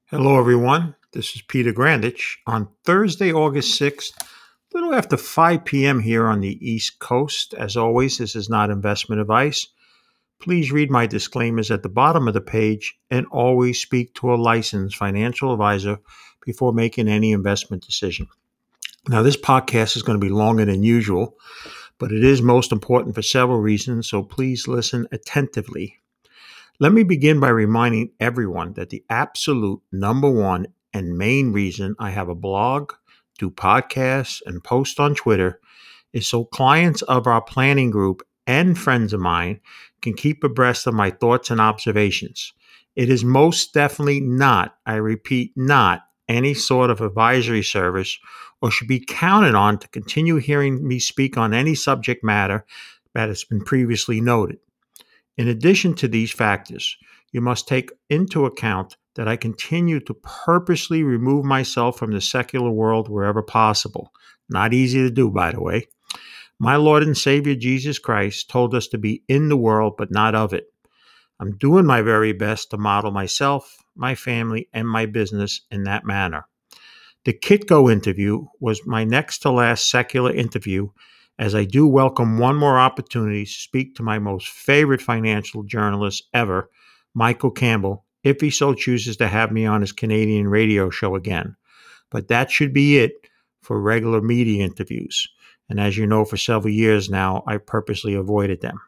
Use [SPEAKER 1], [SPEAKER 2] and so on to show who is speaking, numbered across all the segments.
[SPEAKER 1] Hello, everyone. This is Peter Grandich on Thursday, August 6th, a little after 5 p.m. here on the East Coast. As always, this is not investment advice. Please read my disclaimers at the bottom of the page and always speak to a licensed financial advisor before making any investment decision. Now, this podcast is going to be longer than usual, but it is most important for several reasons, so please listen attentively. Let me begin by reminding everyone that the absolute number one and main reason I have a blog, do podcasts, and post on Twitter is so clients of our planning group and friends of mine can keep abreast of my thoughts and observations. It is most definitely not, I repeat, not any sort of advisory service or should be counted on to continue hearing me speak on any subject matter that has been previously noted. In addition to these factors, you must take into account that I continue to purposely remove myself from the secular world wherever possible. Not easy to do, by the way. My Lord and Savior Jesus Christ told us to be in the world, but not of it. I'm doing my very best to model myself, my family, and my business in that manner. The Kitco interview was my next to last secular interview, as I do welcome one more opportunity to speak to my most favorite financial journalist ever, Michael Campbell, if he so chooses to have me on his Canadian radio show again. But that should be it for regular media interviews. And as you know, for several years now, I purposely avoided them.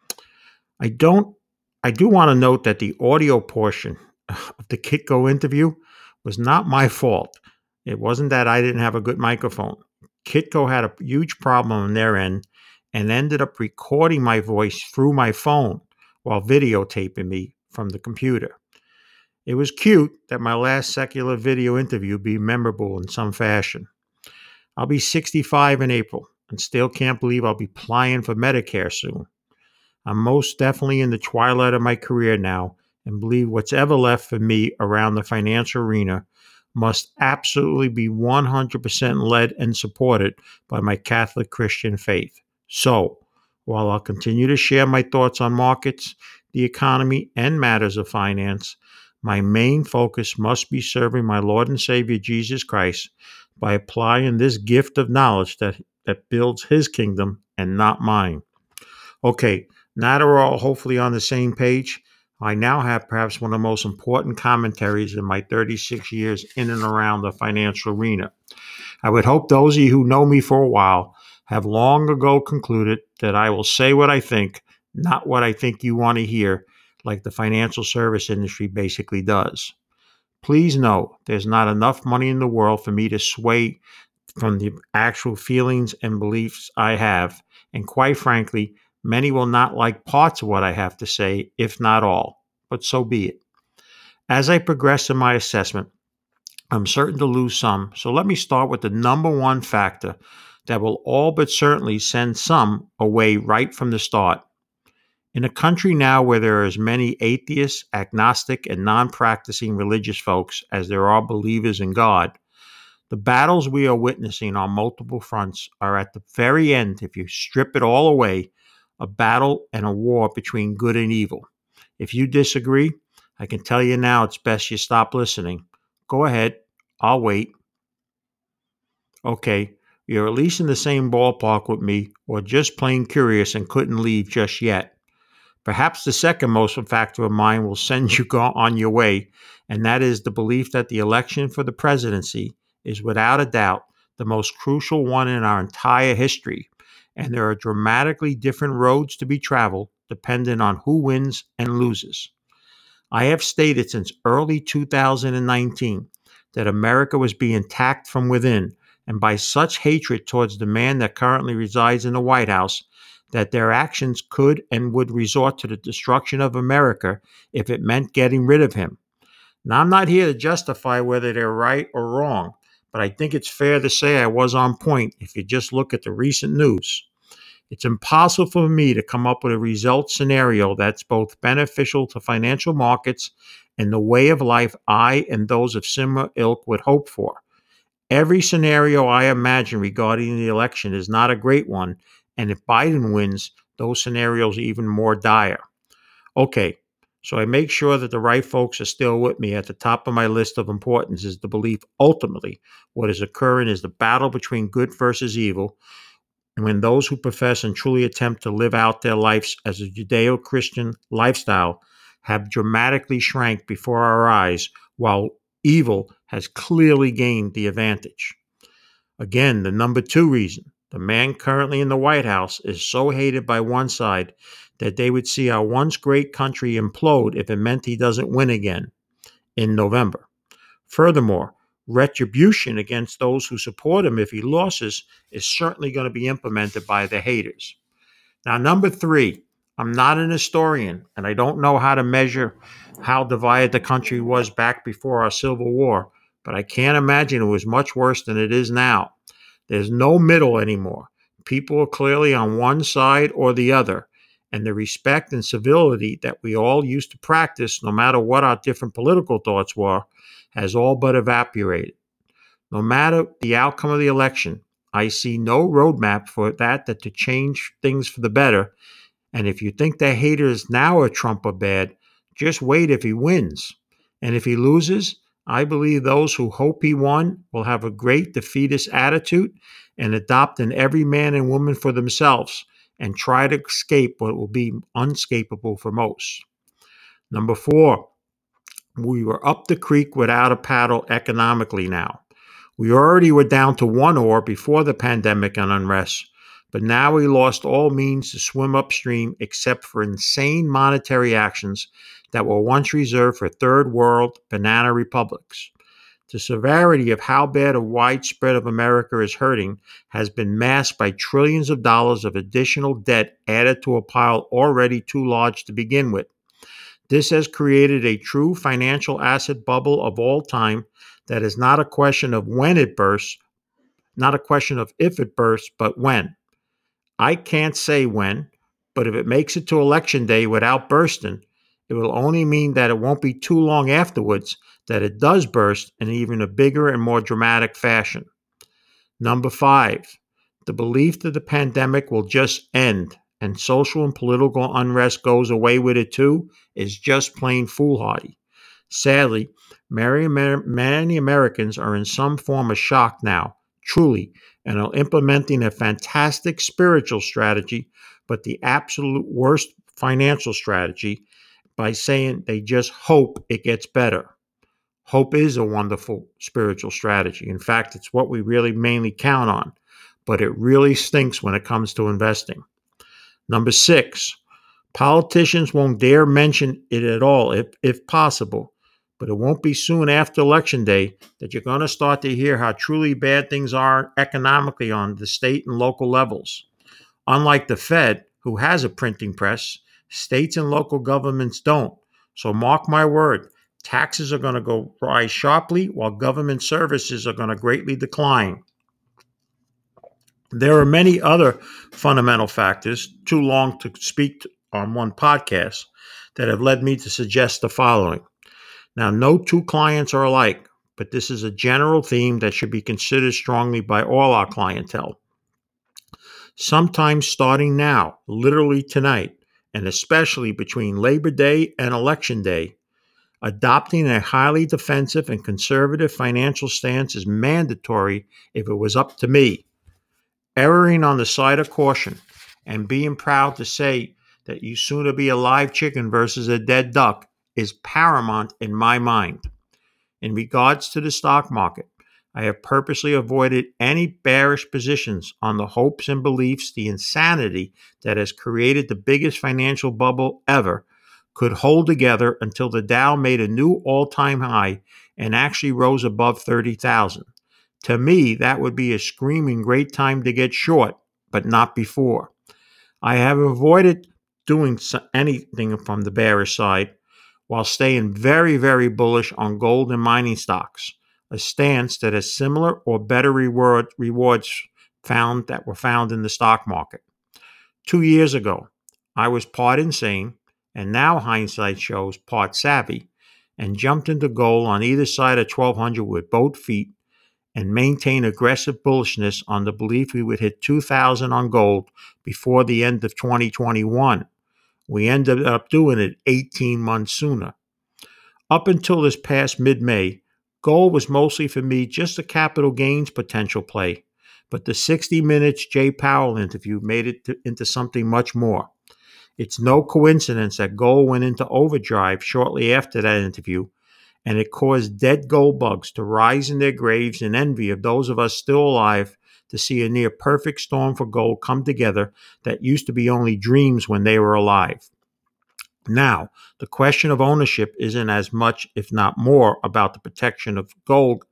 [SPEAKER 1] I don't I do want to note that the audio portion of the Kitco interview was not my fault. It wasn't that I didn't have a good microphone. Kitco had a huge problem on their end and ended up recording my voice through my phone while videotaping me from the computer. It was cute that my last secular video interview be memorable in some fashion. I'll be 65 in April and still can't believe I'll be applying for Medicare soon. I'm most definitely in the twilight of my career now and believe what's ever left for me around the financial arena must absolutely be 100% led and supported by my Catholic Christian faith. So, while I'll continue to share my thoughts on markets, the economy, and matters of finance, my main focus must be serving my Lord and Savior Jesus Christ by applying this gift of knowledge that builds his kingdom and not mine. Okay, now that we're all hopefully on the same page, I now have perhaps one of the most important commentaries in my 36 years in and around the financial arena. I would hope those of you who know me for a while have long ago concluded that I will say what I think, not what I think you want to hear, like the financial service industry basically does. Please know there's not enough money in the world for me to sway from the actual feelings and beliefs I have. And quite frankly, many will not like parts of what I have to say, if not all. But so be it. As I progress in my assessment, I'm certain to lose some. So let me start with the number one factor that will all but certainly send some away right from the start. In a country now where there are as many atheists, agnostic, and non practicing religious folks as there are believers in God, the battles we are witnessing on multiple fronts are at the very end, if you strip it all away, a battle and a war between good and evil. If you disagree, I can tell you now it's best you stop listening. Go ahead, I'll wait. Okay, you're at least in the same ballpark with me, or just plain curious and couldn't leave just yet. Perhaps the second most factor of mine will send you on your way, and that is the belief that the election for the presidency is without a doubt the most crucial one in our entire history, and there are dramatically different roads to be traveled depending on who wins and loses. I have stated since early 2019 that America was being attacked from within and by such hatred towards the man that currently resides in the White House that their actions could and would resort to the destruction of America if it meant getting rid of him. Now, I'm not here to justify whether they're right or wrong, but I think it's fair to say I was on point if you just look at the recent news. It's impossible for me to come up with a result scenario that's both beneficial to financial markets and the way of life I and those of similar ilk would hope for. Every scenario I imagine regarding the election is not a great one, and if Biden wins, those scenarios are even more dire. Okay, So I make sure that the right folks are still with me. At the top of my list of importance is the belief ultimately what is occurring is the battle between good versus evil. And when those who profess and truly attempt to live out their lives as a Judeo Christian lifestyle have dramatically shrank before our eyes, while evil has clearly gained the advantage. Again, the number two reason the man currently in the White House is so hated by one side that they would see our once great country implode if it meant he doesn't win again in November. Furthermore, retribution against those who support him if he loses is certainly going to be implemented by the haters. Now, number three, I'm not an historian and I don't know how to measure how divided the country was back before our Civil War, but I can't imagine it was much worse than it is now. There's no middle anymore. People are clearly on one side or the other, and the respect and civility that we all used to practice, no matter what our different political thoughts were, has all but evaporated. No matter the outcome of the election, I see no roadmap for that to change things for the better. And if you think the haters now are Trump are bad, just wait if he wins. And if he loses, I believe those who hope he won will have a great defeatist attitude and adopt an every man and woman for themselves and try to escape what will be unescapable for most. Number four, we were up the creek without a paddle economically now. We already were down to one oar before the pandemic and unrest, but now we lost all means to swim upstream except for insane monetary actions that were once reserved for third world banana republics. The severity of how bad a widespread of America is hurting has been masked by trillions of dollars of additional debt added to a pile already too large to begin with. This has created a true financial asset bubble of all time that is not a question of when it bursts, not a question of if it bursts, but when. I can't say when, but if it makes it to election day without bursting, it will only mean that it won't be too long afterwards that it does burst in even a bigger and more dramatic fashion. Number five, the belief that the pandemic will just end and social and political unrest goes away with it too is just plain foolhardy. Sadly, many Americans are in some form of shock now, truly, and are implementing a fantastic spiritual strategy, but the absolute worst financial strategy by saying they just hope it gets better. Hope is a wonderful spiritual strategy. In fact, it's what we really mainly count on, but it really stinks when it comes to investing. Number six, politicians won't dare mention it at all if possible, but it won't be soon after Election Day that you're going to start to hear how truly bad things are economically on the state and local levels. Unlike the Fed, who has a printing press, states and local governments don't. So mark my word, taxes are going to go rise sharply while government services are going to greatly decline. There are many other fundamental factors, too long to speak on one podcast, that have led me to suggest the following. Now, no two clients are alike, but this is a general theme that should be considered strongly by all our clientele. Sometime starting now, literally tonight, and especially between Labor Day and Election Day, adopting a highly defensive and conservative financial stance is mandatory if it was up to me. Erring on the side of caution and being proud to say that you sooner be a live chicken versus a dead duck is paramount in my mind. In regards to the stock market, I have purposely avoided any bearish positions on the hopes and beliefs the insanity that has created the biggest financial bubble ever could hold together until the Dow made a new all-time high and actually rose above 30,000. To me, that would be a screaming great time to get short, but not before. I have avoided doing anything from the bearish side while staying very, very bullish on gold and mining stocks, a stance that has similar or better rewards that were found in the stock market. 2 years ago, I was part insane, and now hindsight shows part savvy, and jumped into gold on either side of 1200 with both feet and maintain aggressive bullishness on the belief we would hit 2,000 on gold before the end of 2021. We ended up doing it 18 months sooner. Up until this past mid-May, gold was mostly for me just a capital gains potential play. But the 60 Minutes Jay Powell interview made it into something much more. It's no coincidence that gold went into overdrive shortly after that interview, and it caused dead gold bugs to rise in their graves in envy of those of us still alive to see a near perfect storm for gold come together that used to be only dreams when they were alive. Now, the question of ownership isn't as much, if not more, about the protection of gold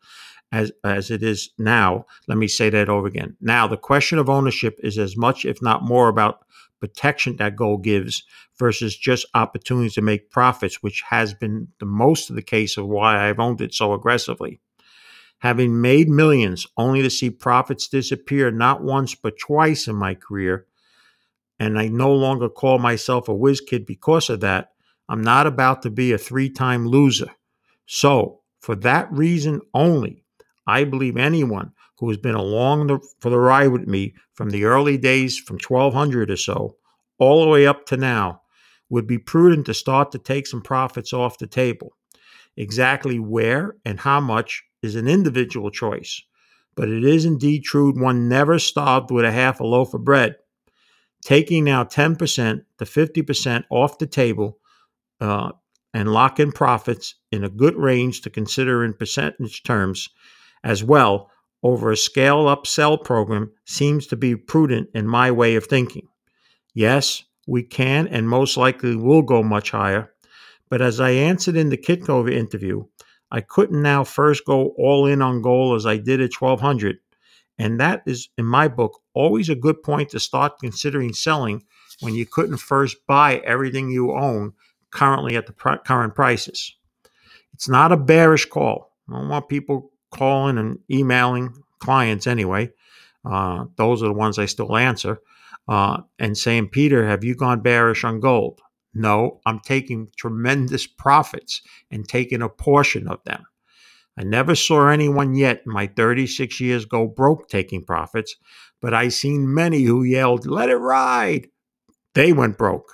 [SPEAKER 1] as it is now. Let me say that over again. Now, the question of ownership is as much, if not more, about protection that gold gives versus just opportunities to make profits, which has been the most of the case of why I've owned it so aggressively. Having made millions only to see profits disappear not once but twice in my career, and I no longer call myself a whiz kid because of that, I'm not about to be a 3-time loser. So, for that reason only, I believe anyone who has been along for the ride with me from the early days, from 1200 or so, all the way up to now, would be prudent to start to take some profits off the table. Exactly where and how much is an individual choice, but it is indeed true one never starved with a half a loaf of bread. Taking now 10% to 50% off the table uh, and lock in profits in a good range to consider in percentage terms as well over a scale up sell program seems to be prudent in my way of thinking. Yes, we can and most likely will go much higher, but as I answered in the Kitco interview, I couldn't now first go all in on gold as I did at 1200. And that is, in my book, always a good point to start considering selling when you couldn't first buy everything you own currently at the current prices. It's not a bearish call. I don't want people calling and emailing clients anyway. Those are the ones I still answer. And saying, Peter, have you gone bearish on gold? No, I'm taking tremendous profits and taking a portion of them. I never saw anyone yet in my 36 years go broke taking profits, but I seen many who yelled, let it ride. They went broke.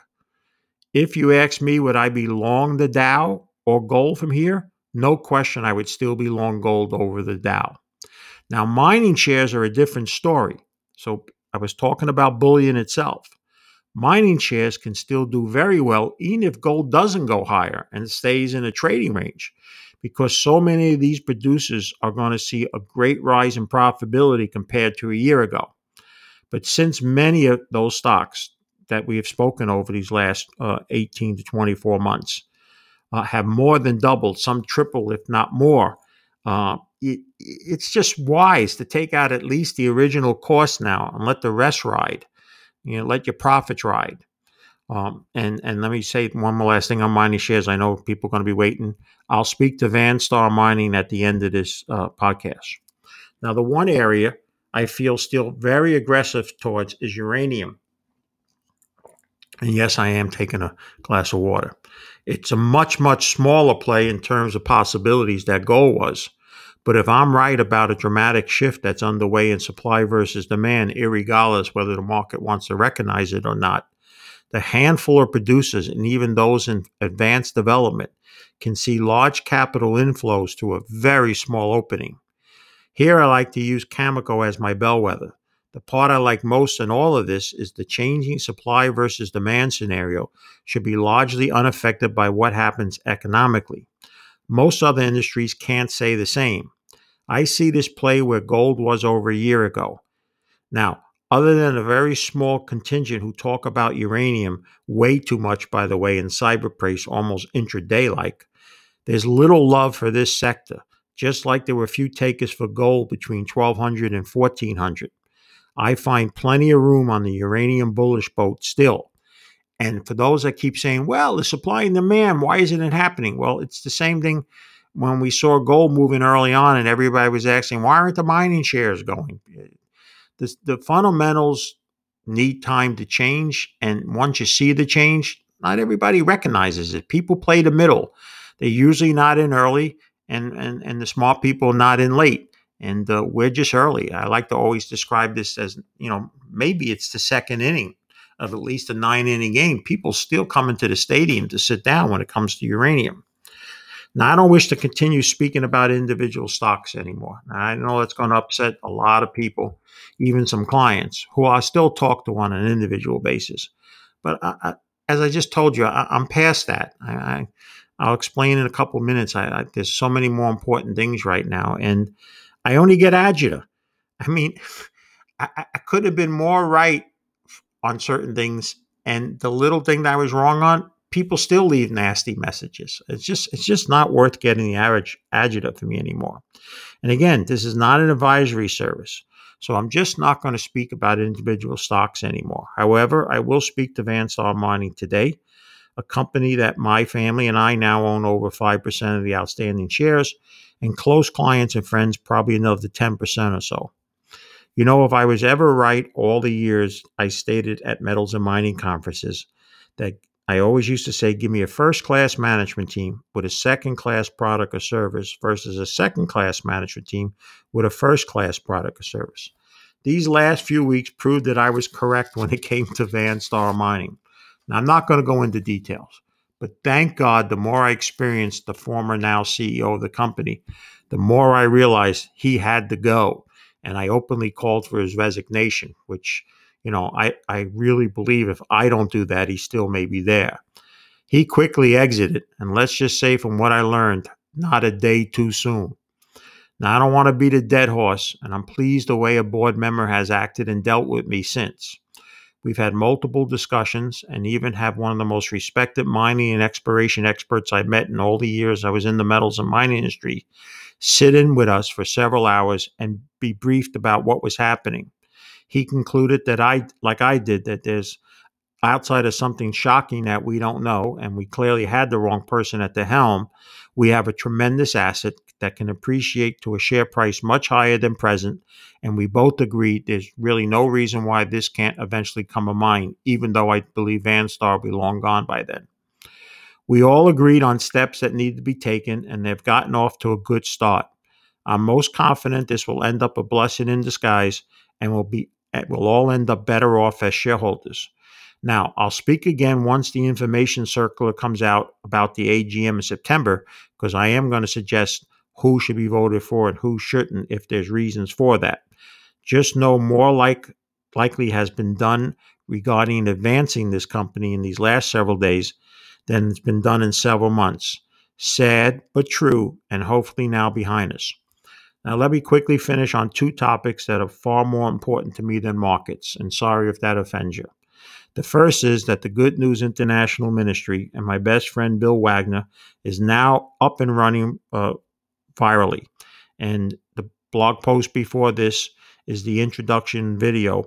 [SPEAKER 1] If you ask me, would I be long the Dow or gold from here? No question, I would still be long gold over the Dow. Now, mining shares are a different story. So I was talking about bullion itself. Mining shares can still do very well even if gold doesn't go higher and stays in a trading range, because so many of these producers are going to see a great rise in profitability compared to a year ago. But since many of those stocks that we have spoken over these last 18 to 24 months have more than doubled, some tripled, if not more, it's just wise to take out at least the original cost now and let the rest ride. Let your profits ride. And let me say one more last thing on mining shares. I know people are going to be waiting. I'll speak to Vanstar Mining at the end of this podcast. Now, the one area I feel still very aggressive towards is uranium. And yes, I am taking a glass of water. It's a much, much smaller play in terms of possibilities that gold was. But if I'm right about a dramatic shift that's underway in supply versus demand, irregardless whether the market wants to recognize it or not, the handful of producers and even those in advanced development can see large capital inflows to a very small opening. Here, I like to use Cameco as my bellwether. The part I like most in all of this is the changing supply versus demand scenario should be largely unaffected by what happens economically. Most other industries can't say the same. I see this play where gold was over a year ago. Now, other than a very small contingent who talk about uranium way too much, by the way, in cyberpraise almost intraday-like, there's little love for this sector, just like there were few takers for gold between 1200 and 1400. I find plenty of room on the uranium bullish boat still. And for those that keep saying, well, the supply and demand, why isn't it happening? Well, it's the same thing when we saw gold moving early on and everybody was asking, why aren't the mining shares going? The fundamentals need time to change. And once you see the change, not everybody recognizes it. People play the middle. They're usually not in early, and the smart people not in late. And we're just early. I like to always describe this as, maybe it's the second inning of at least a 9 inning game, people still come into the stadium to sit down when it comes to uranium. Now, I don't wish to continue speaking about individual stocks anymore. Now, I know it's going to upset a lot of people, even some clients who I still talk to on an individual basis. But as I just told you, I'm past that. I'll explain in a couple of minutes. There's so many more important things right now, and I only get agita. I mean, I could have been more right on certain things, and the little thing that I was wrong on, people still leave nasty messages. It's just not worth getting the average agita for me anymore. And again, this is not an advisory service, so I'm just not going to speak about individual stocks anymore. However, I will speak to Vanstar Mining today, a company that my family and I now own over 5% of the outstanding shares, and close clients and friends probably another 10% or so. If I was ever right all the years I stated at metals and mining conferences, that I always used to say, give me a first class management team with a second class product or service versus a second class management team with a first class product or service. These last few weeks proved that I was correct when it came to Vanstar Mining. Now, I'm not going to go into details, but thank God the more I experienced the former now CEO of the company, the more I realized he had to go. And I openly called for his resignation, which, I really believe if I don't do that, he still may be there. He quickly exited, and let's just say from what I learned, not a day too soon. Now, I don't want to beat a dead horse, and I'm pleased the way a board member has acted and dealt with me since. We've had multiple discussions and even have one of the most respected mining and exploration experts I've met in all the years I was in the metals and mining industry sit in with us for several hours and be briefed about what was happening. He concluded that like I did, that there's outside of something shocking that we don't know, and we clearly had the wrong person at the helm, we have a tremendous asset that can appreciate to a share price much higher than present. And we both agreed there's really no reason why this can't eventually come a mine, even though I believe Vanstar will be long gone by then. We all agreed on steps that need to be taken, and they've gotten off to a good start. I'm most confident this will end up a blessing in disguise, and we'll all end up better off as shareholders. Now, I'll speak again once the information circular comes out about the AGM in September, because I am going to suggest who should be voted for and who shouldn't if there's reasons for that. Just know more likely has been done regarding advancing this company in these last several days than it's been done in several months. Sad, but true, and hopefully now behind us. Now, let me quickly finish on two topics that are far more important to me than markets, and sorry if that offends you. The first is that the Good News International Ministry and my best friend Bill Wagner is now up and running virally. And the blog post before this is the introduction video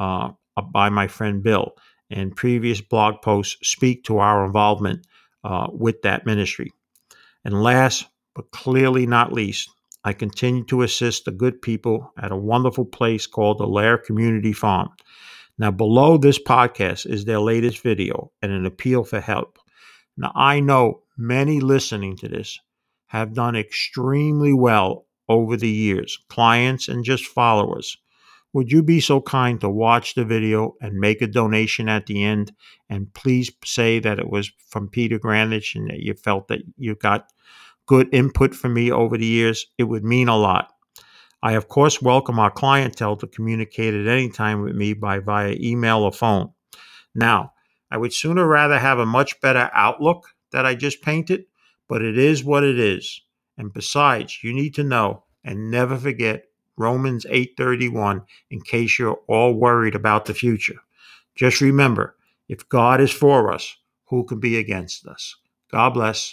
[SPEAKER 1] by my friend Bill. And previous blog posts speak to our involvement with that ministry. And last, but clearly not least, I continue to assist the good people at a wonderful place called the Lair Community Farm. Now, below this podcast is their latest video and an appeal for help. Now, I know many listening to this have done extremely well over the years, clients and just followers. Would you be so kind to watch the video and make a donation at the end? And please say that it was from Peter Grandich and that you felt that you got good input from me over the years. It would mean a lot. I, of course, welcome our clientele to communicate at any time with me via email or phone. Now, I would sooner rather have a much better outlook that I just painted, but it is what it is. And besides, you need to know and never forget Romans 8:31 in case you're all worried about the future. Just remember, if God is for us, who can be against us? God bless.